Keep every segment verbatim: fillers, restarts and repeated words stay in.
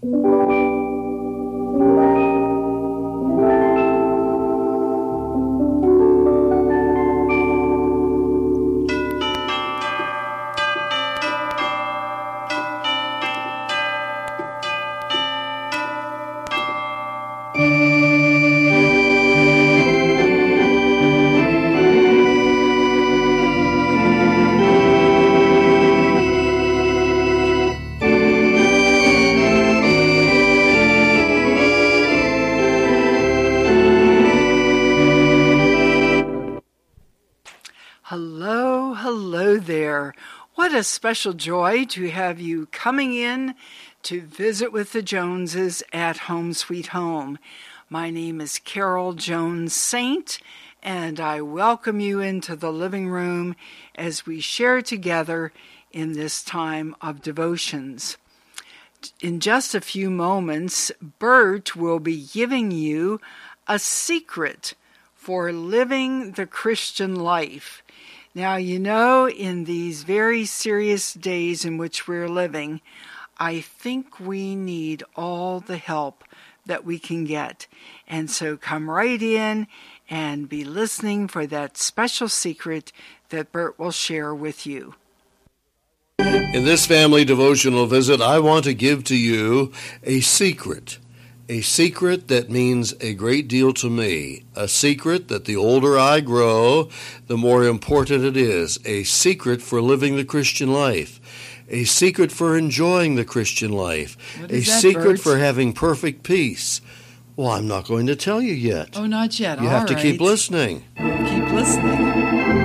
Hello, hello there. What a special joy to have you coming in to visit with the Joneses at Home Sweet Home. My name is Carol Jones Saint, and I welcome you into the living room as we share together in this time of devotions. In just a few moments, Bert will be giving you a secret for living the Christian life. Now, you know, in these very serious days in which we're living, I think we need all the help that we can get. And so come right in and be listening for that special secret that Bert will share with you. In this family devotional visit, I want to give to you a secret. A secret that means a great deal to me. A secret that the older I grow, the more important it is. A secret for living the Christian life. A secret for enjoying the Christian life. A that, secret Bert? for having perfect peace. Well, I'm not going to tell you yet. Oh, not yet. You All have to right. keep listening. Keep listening.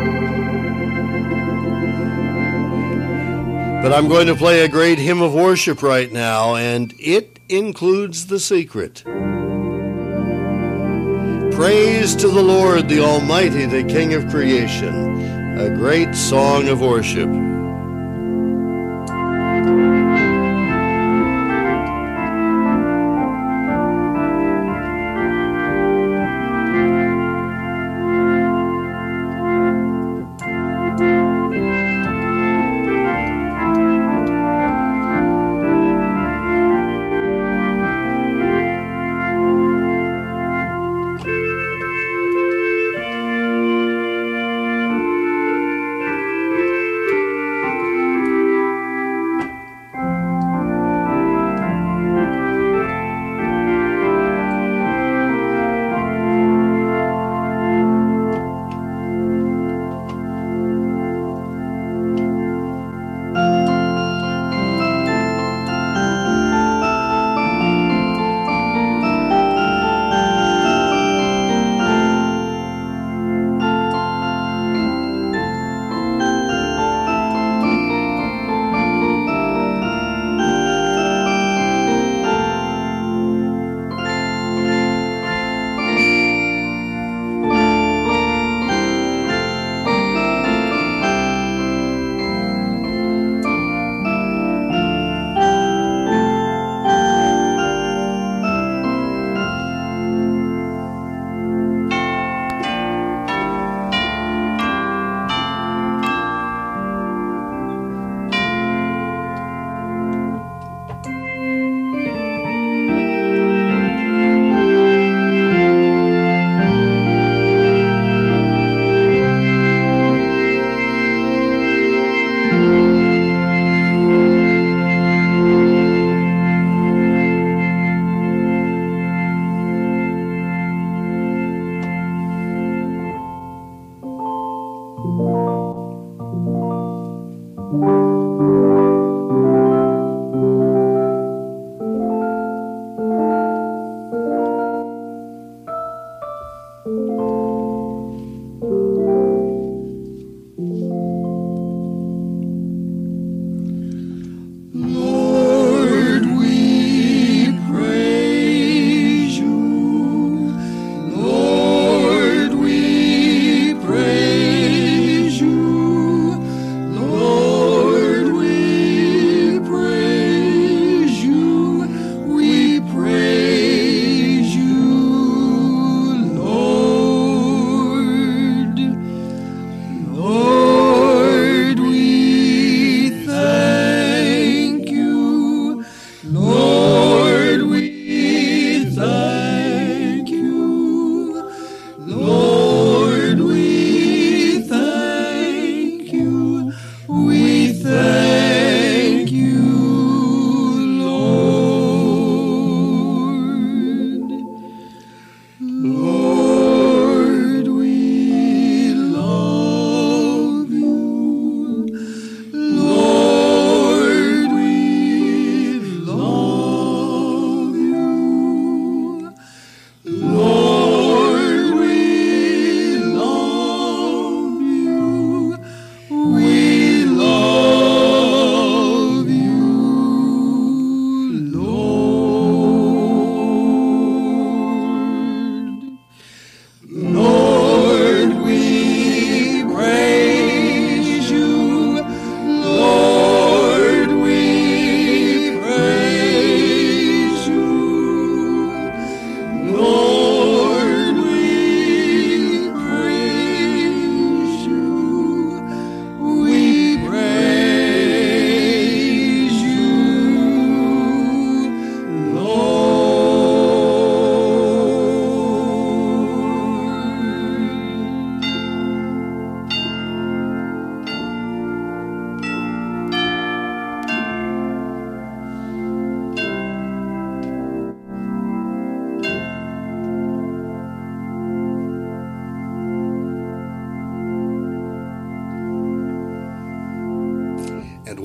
But I'm going to play a great hymn of worship right now, and it includes the secret. Praise to the Lord, the Almighty, the King of creation. A great song of worship.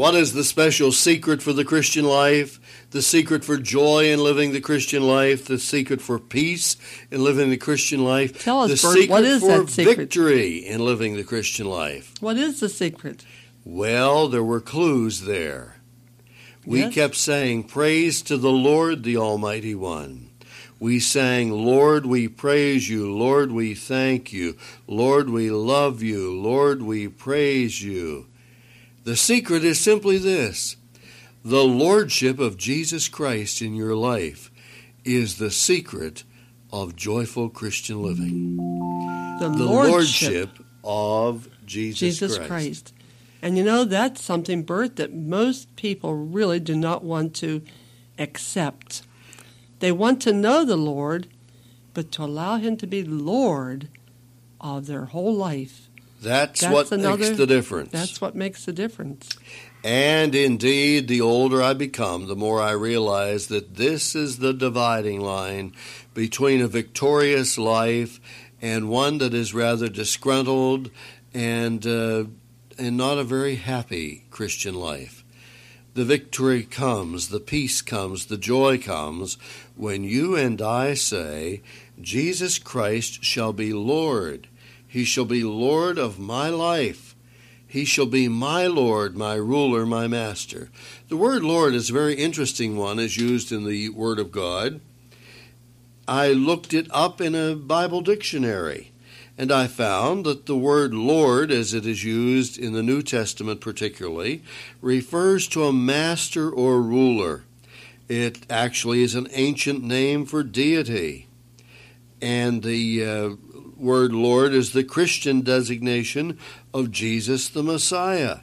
what is the special secret for the Christian life? The secret for joy in living the Christian life? The secret for peace in living the Christian life? Tell us, the Bert, secret what is for that secret? victory in living the Christian life? What is the secret? Well, there were clues there. We Yes? kept saying, praise to the Lord, the Almighty One. We sang, Lord, we praise you. Lord, we thank you. Lord, we love you. Lord, we praise you. The secret is simply this. The lordship of Jesus Christ in your life is the secret of joyful Christian living. The, The lordship, lordship of Jesus, Jesus Christ. Christ. And you know, that's something, Bert, that most people really do not want to accept. They want to know the Lord, but to allow him to be Lord of their whole life. That's, That's what another- makes the difference. That's what makes the difference. And indeed, the older I become, the more I realize that this is the dividing line between a victorious life and one that is rather disgruntled and uh, and not a very happy Christian life. The victory comes, the peace comes, the joy comes when you and I say, Jesus Christ shall be Lord. He shall be Lord of my life. He shall be my Lord, my ruler, my master. The word Lord is a very interesting one as used in the Word of God. I looked it up in a Bible dictionary, and I found that the word Lord, as it is used in the New Testament particularly, refers to a master or ruler. It actually is an ancient name for deity. And the uh, word Lord is the Christian designation of Jesus the Messiah.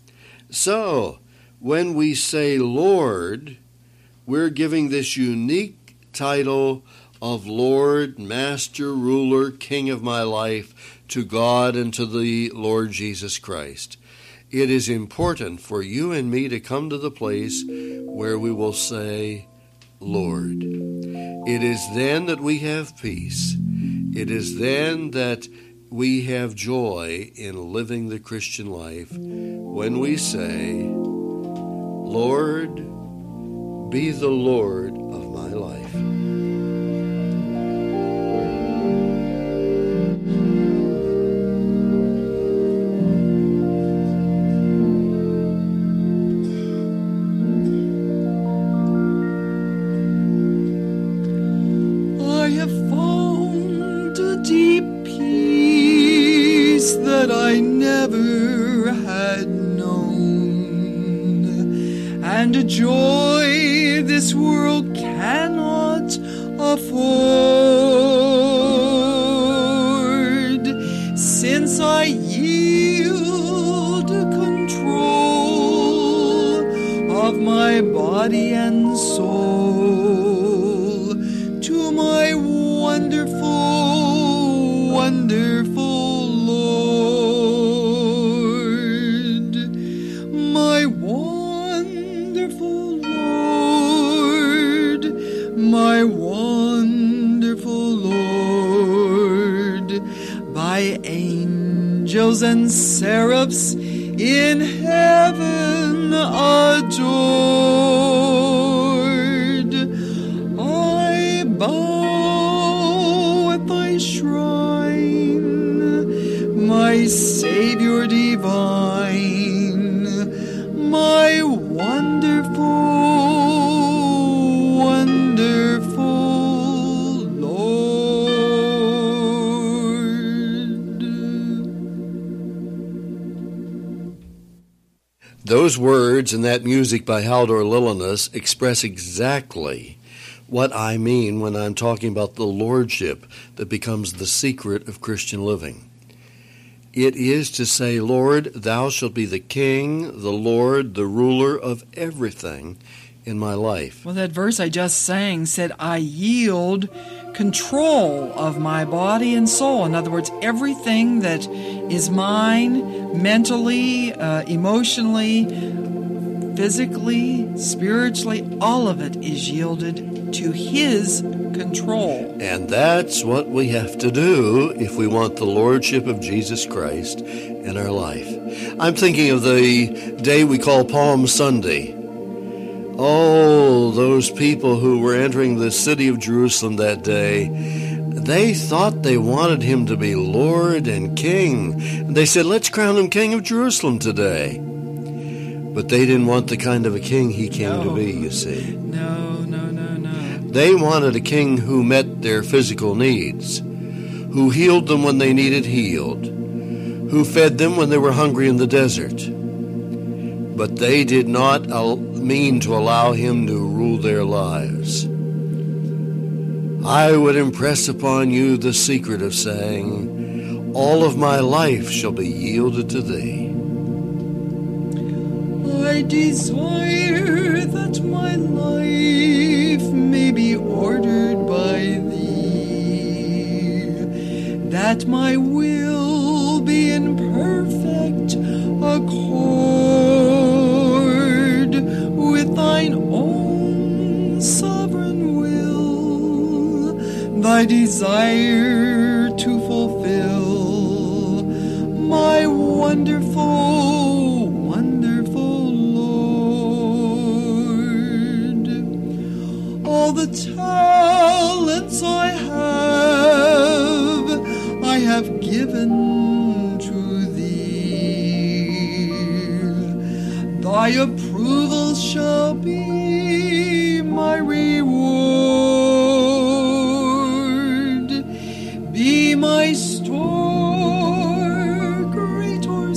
So, when we say Lord, we're giving this unique title of Lord, Master, Ruler, King of my life to God and to the Lord Jesus Christ. It is important for you and me to come to the place where we will say, Lord. It is then that we have peace. It is then that we have joy in living the Christian life when we say, Lord, be the Lord of my life. I have found a deep peace that I never had known, and a joy this world cannot afford, since I yield control of my body and soul to my wonderful, wonderful Lord, my wonderful Lord, my wonderful Lord, by angels and seraphs in heaven adored. I bow at thy shrine, my Savior divine, my wonderful, wonderful Lord. Those words and that music by Haldor Lillinus express exactly what I mean when I'm talking about the lordship that becomes the secret of Christian living. It is to say, Lord, thou shalt be the king, the Lord, the ruler of everything in my life. Well, that verse I just sang said, I yield control of my body and soul. In other words, everything that is mine, mentally, uh, emotionally, physically, spiritually, all of it is yielded to His control. And that's what we have to do if we want the lordship of Jesus Christ in our life. I'm thinking of the day we call Palm Sunday. Oh, those people who were entering the city of Jerusalem that day, they thought they wanted him to be Lord and King. And they said, let's crown him King of Jerusalem today. But they didn't want the kind of a king he came No. to be, you see. No, no, no, no. They wanted a king who met their physical needs, who healed them when they needed healed, who fed them when they were hungry in the desert. But they did not al- mean to allow him to rule their lives. I would impress upon you the secret of saying, all of my life shall be yielded to thee. I desire that my life may be ordered by thee, that my will be in perfect accord with thine own sovereign will, thy desire to fulfill, my wonderful, wonderful Lord. All the talents I have, I have given to thee. Thy approval shall be my reward. Be my store great or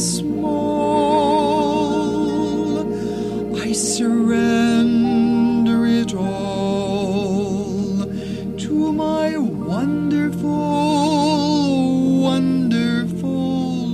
small, I surrender it all to my wonderful, wonderful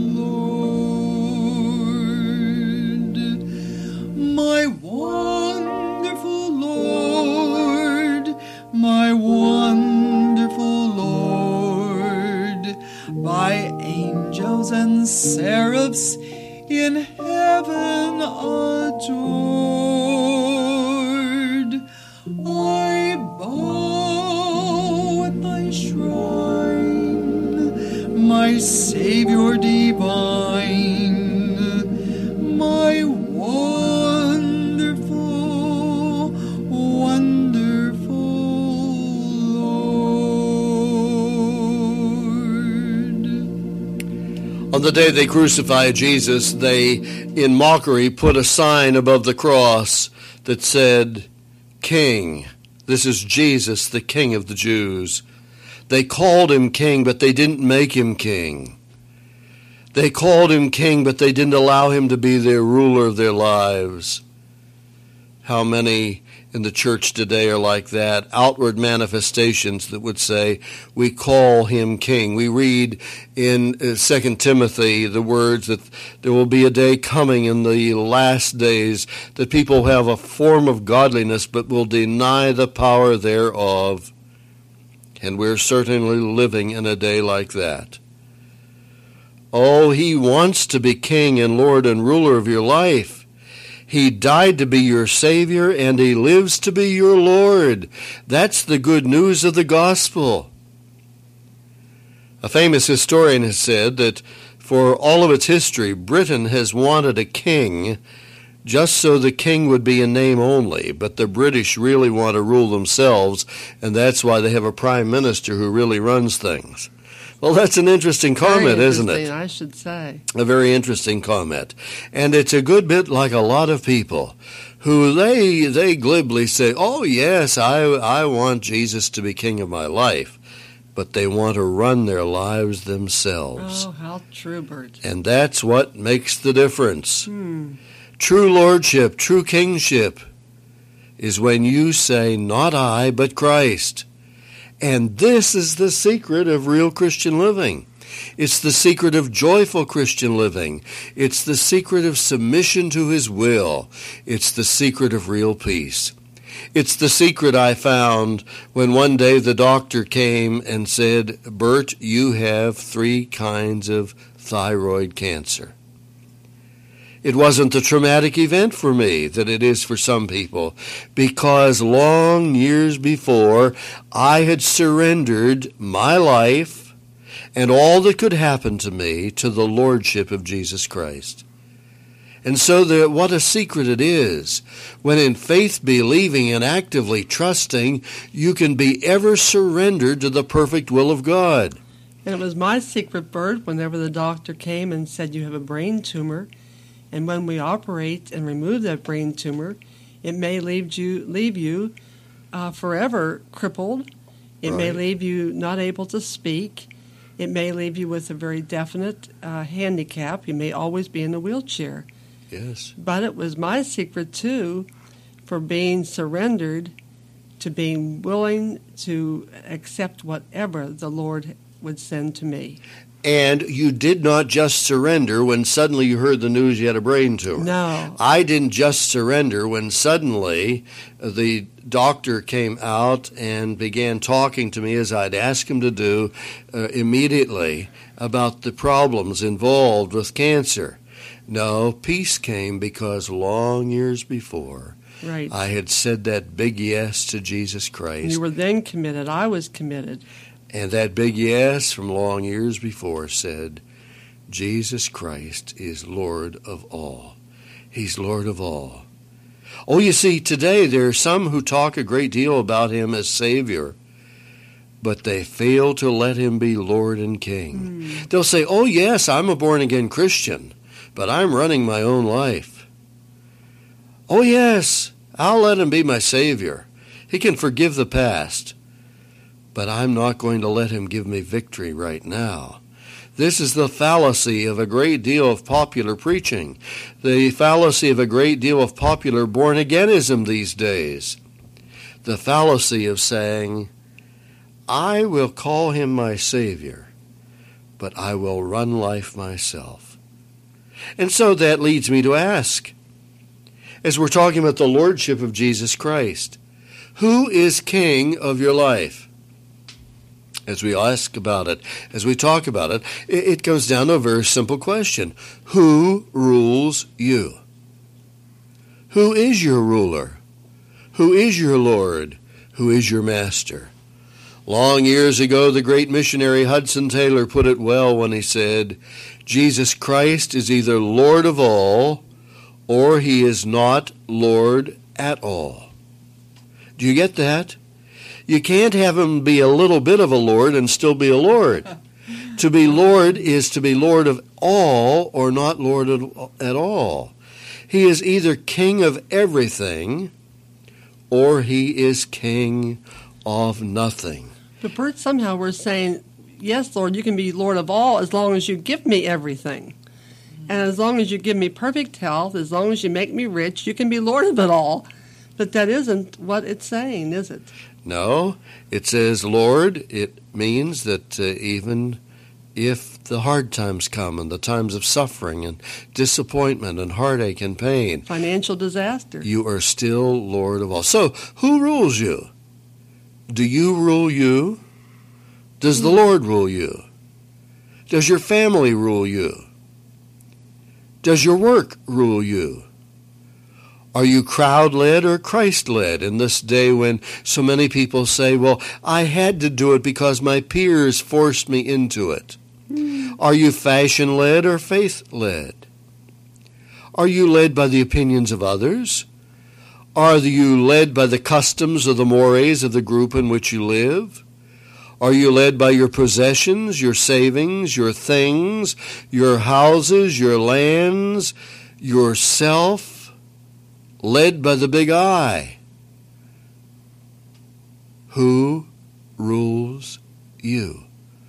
Lord. My wonderful Lord, my wonderful Lord, by angels and seraphs in heaven adored. I bow at thy shrine, my Savior divine, my wonderful, wonderful Lord. On the day they crucified Jesus, they, in mockery, put a sign above the cross that said, King. This is Jesus, the King of the Jews. They called him king, but they didn't make him king. They called him king, but they didn't allow him to be their ruler of their lives. How many in the church today are like that? Outward manifestations that would say, we call him king. We read in uh, Second Timothy the words that there will be a day coming in the last days that people have a form of godliness but will deny the power thereof. And we're certainly living in a day like that. Oh, he wants to be king and Lord and ruler of your life. He died to be your Savior, and he lives to be your Lord. That's the good news of the gospel. A famous historian has said that for all of its history, Britain has wanted a king just so the king would be in name only, but the British really want to rule themselves, and that's why they have a prime minister who really runs things. Well, that's an interesting comment, isn't it? I should say. A very interesting comment. And it's a good bit like a lot of people who they they glibly say, oh, yes, I, I want Jesus to be king of my life. But they want to run their lives themselves. Oh, how true, Bert. And that's what makes the difference. Hmm. True lordship, true kingship is when you say, not I, but Christ. And this is the secret of real Christian living. It's the secret of joyful Christian living. It's the secret of submission to his will. It's the secret of real peace. It's the secret I found when one day the doctor came and said, Bert, you have three kinds of thyroid cancer. It wasn't the traumatic event for me that it is for some people, because long years before, I had surrendered my life and all that could happen to me to the lordship of Jesus Christ. And so the, what a secret it is when in faith believing and actively trusting, you can be ever surrendered to the perfect will of God. And it was my secret, Bert, whenever the doctor came and said you have a brain tumor, and when we operate and remove that brain tumor, it may leave you, leave you uh, forever crippled. It Right. may leave you not able to speak. It may leave you with a very definite uh, handicap. You may always be in a wheelchair. Yes. But it was my secret, too, for being surrendered to being willing to accept whatever the Lord would send to me. And you did not just surrender when suddenly you heard the news you had a brain tumor. No. I didn't just surrender when suddenly the doctor came out and began talking to me, as I'd asked him to do, uh, immediately about the problems involved with cancer. No, peace came because long years before, Right. I had said that big yes to Jesus And Christ. you were then committed. I was committed. And that big yes from long years before said, Jesus Christ is Lord of all. He's Lord of all. Oh, you see, today there are some who talk a great deal about him as Savior, but they fail to let him be Lord and King. Mm. They'll say, oh, yes, I'm a born-again Christian, but I'm running my own life. Oh, yes, I'll let him be my Savior. He can forgive the past. But I'm not going to let him give me victory right now. This is the fallacy of a great deal of popular preaching, the fallacy of a great deal of popular born-againism these days, the fallacy of saying, I will call him my Savior, but I will run life myself. And so that leads me to ask, as we're talking about the Lordship of Jesus Christ, who is King of your life? As we ask about it, as we talk about it, it goes down to a very simple question. Who rules you? Who is your ruler? Who is your Lord? Who is your master? Long years ago, the great missionary Hudson Taylor put it well when he said, Jesus Christ is either Lord of all, or he is not Lord at all. Do you get that? You can't have him be a little bit of a Lord and still be a Lord. To be Lord is to be Lord of all or not Lord at all. He is either King of everything or he is King of nothing. But Bert, somehow we're saying, yes, Lord, you can be Lord of all as long as you give me everything. And as long as you give me perfect health, as long as you make me rich, you can be Lord of it all. But that isn't what it's saying, is it? No, it says, Lord, it means that uh, even if the hard times come and the times of suffering and disappointment and heartache and pain, financial disaster, you are still Lord of all. So, who rules you? Do you rule you? Does the Lord rule you? Does your family rule you? Does your work rule you? Are you crowd-led or Christ-led in this day when so many people say, well, I had to do it because my peers forced me into it? Mm. Are you fashion-led or faith-led? Are you led by the opinions of others? Are you led by the customs or the mores of the group in which you live? Are you led by your possessions, your savings, your things, your houses, your lands, yourself? Led by the big I? Who rules you?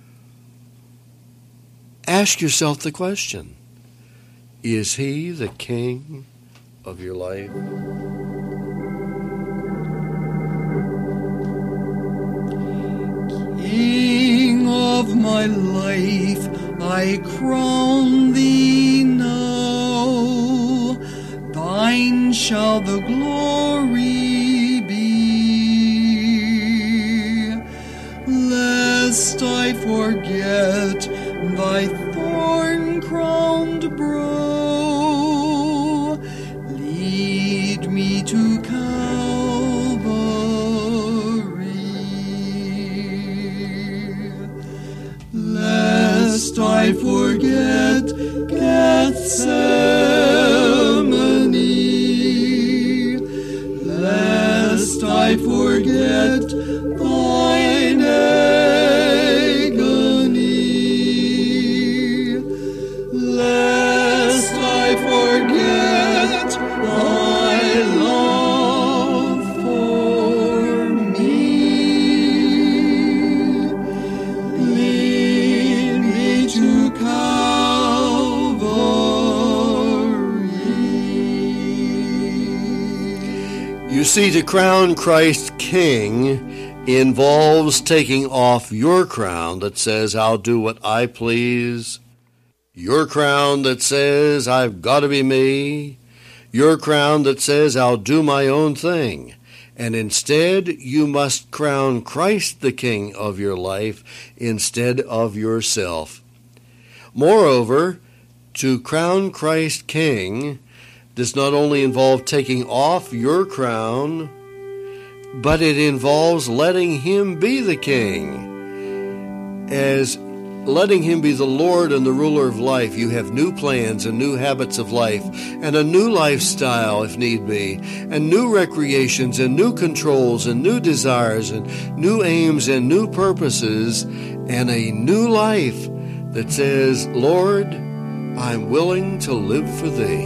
Ask yourself the question. Is he the king of your life? King of my life, I crown thee now. Thine shall the glory be, lest I forget thy thorn-crowned brow. Lead me to Calvary, lest I forget Gethsemane. I forget thine agony, lest I forget thy love for me. Lead me to Calvary. You see, to crown Christ King involves taking off your crown that says, I'll do what I please, your crown that says, I've got to be me, your crown that says, I'll do my own thing. And instead, you must crown Christ the King of your life instead of yourself. Moreover, to crown Christ King does not only involve taking off your crown, but it involves letting him be the king. As letting him be the Lord and the ruler of life, you have new plans and new habits of life and a new lifestyle if need be, and new recreations and new controls and new desires and new aims and new purposes and a new life that says, Lord, I'm willing to live for thee.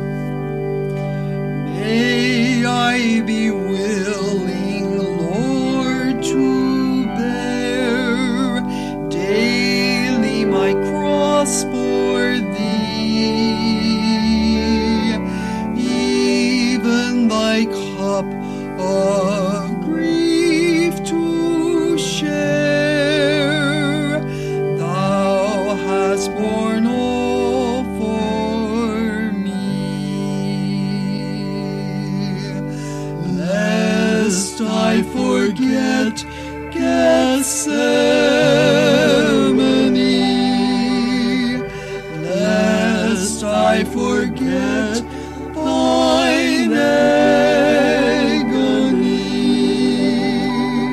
May I be willing, Lord, to bear daily my cross for thee, even thy cup of grief to share. Thou hast borne all for me, lest I forget Gethsemane, lest I forget thine agony,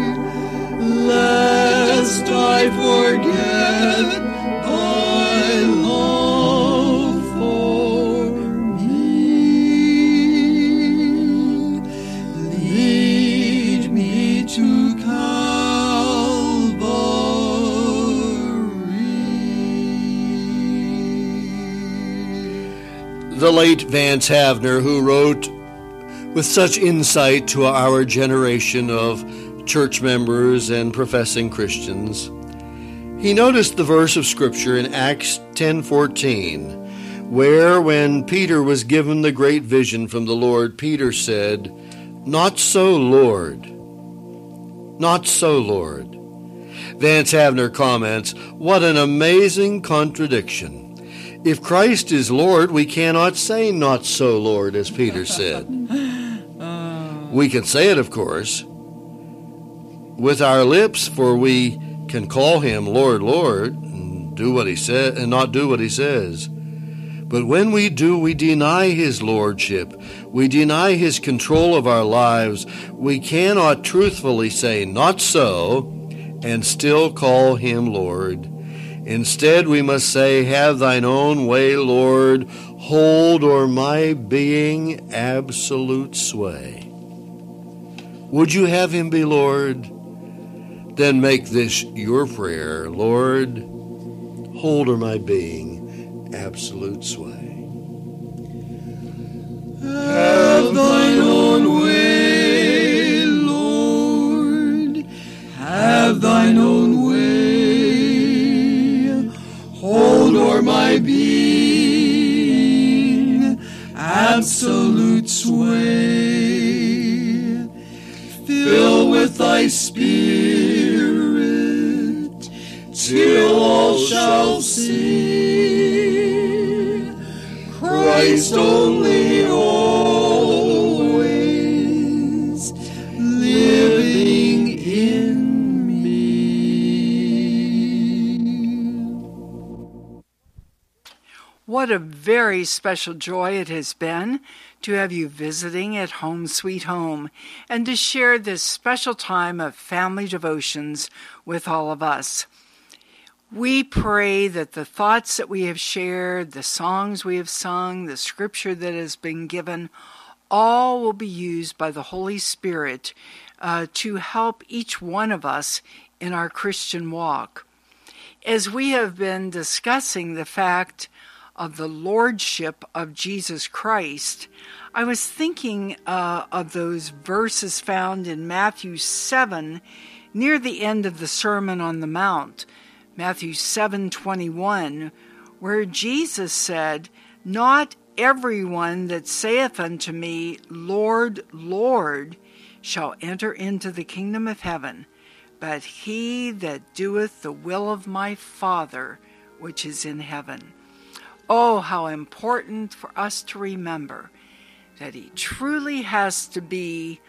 lest I forget thy love for me. Lead me to Calvary. The late Vance Havner, who wrote with such insight to our generation of church members and professing Christians, he noticed the verse of Scripture in Acts ten fourteen, where when Peter was given the great vision from the Lord, Peter said, "Not so, Lord. Not so, Lord." Vance Havner comments, "What an amazing contradiction. If Christ is Lord, we cannot say, 'Not so, Lord,' as Peter said." We can say it, of course, with our lips, for we can call him Lord, Lord, and do what he said, and not do what he says. But when we do, we deny his lordship. We deny his control of our lives. We cannot truthfully say, "Not so," and still call him Lord. Instead, we must say, "Have thine own way, Lord. Hold o'er my being absolute sway." Would you have him be Lord? Then make this your prayer. Lord, hold o'er my being absolute sway. Have thine own way, Lord. Have thine own way. Hold o'er my being absolute sway. Fill with thy Spirit till all shall see Christ only always living in me. What a very special joy it has been to have you visiting at Home Sweet Home and to share this special time of family devotions with all of us. We pray that the thoughts that we have shared, the songs we have sung, the scripture that has been given, all will be used by the Holy Spirit uh, to help each one of us in our Christian walk. As we have been discussing the fact of the lordship of Jesus Christ, I was thinking uh, of those verses found in Matthew seven near the end of the Sermon on the Mount, Matthew seven twenty-one, where Jesus said, "Not everyone that saith unto me, Lord, Lord, shall enter into the kingdom of heaven, but he that doeth the will of my Father which is in heaven." Oh, how important for us to remember that he truly has to be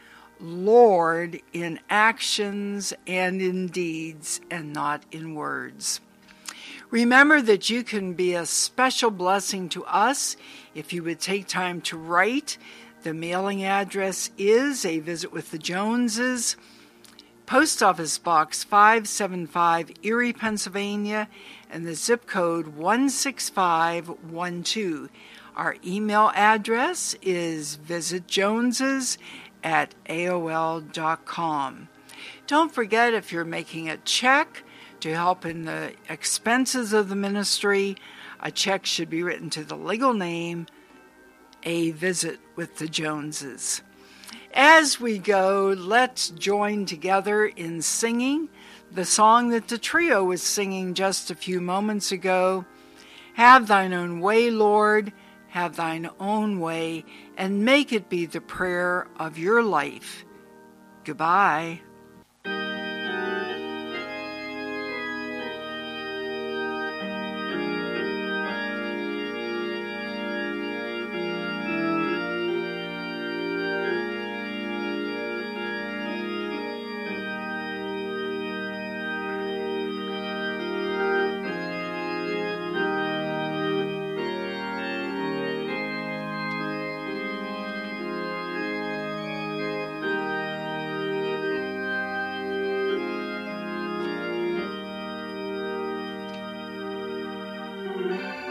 Lord in actions and in deeds and not in words. Remember that you can be a special blessing to us if you would take time to write. The mailing address is A Visit with the Joneses, Post Office Box five seventy-five, Erie, Pennsylvania, and the zip code one six five one two. Our email address is visitjoneses at A O L dot com. Don't forget, if you're making a check to help in the expenses of the ministry, a check should be written to the legal name, A Visit with the Joneses. As we go, let's join together in singing the song that the trio was singing just a few moments ago. Have thine own way, Lord, have thine own way, and make it be the prayer of your life. Goodbye. Thank you.